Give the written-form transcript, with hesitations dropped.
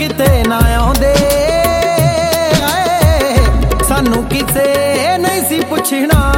किते ना आउंदे, सानू किसे नहीं सी पुछना।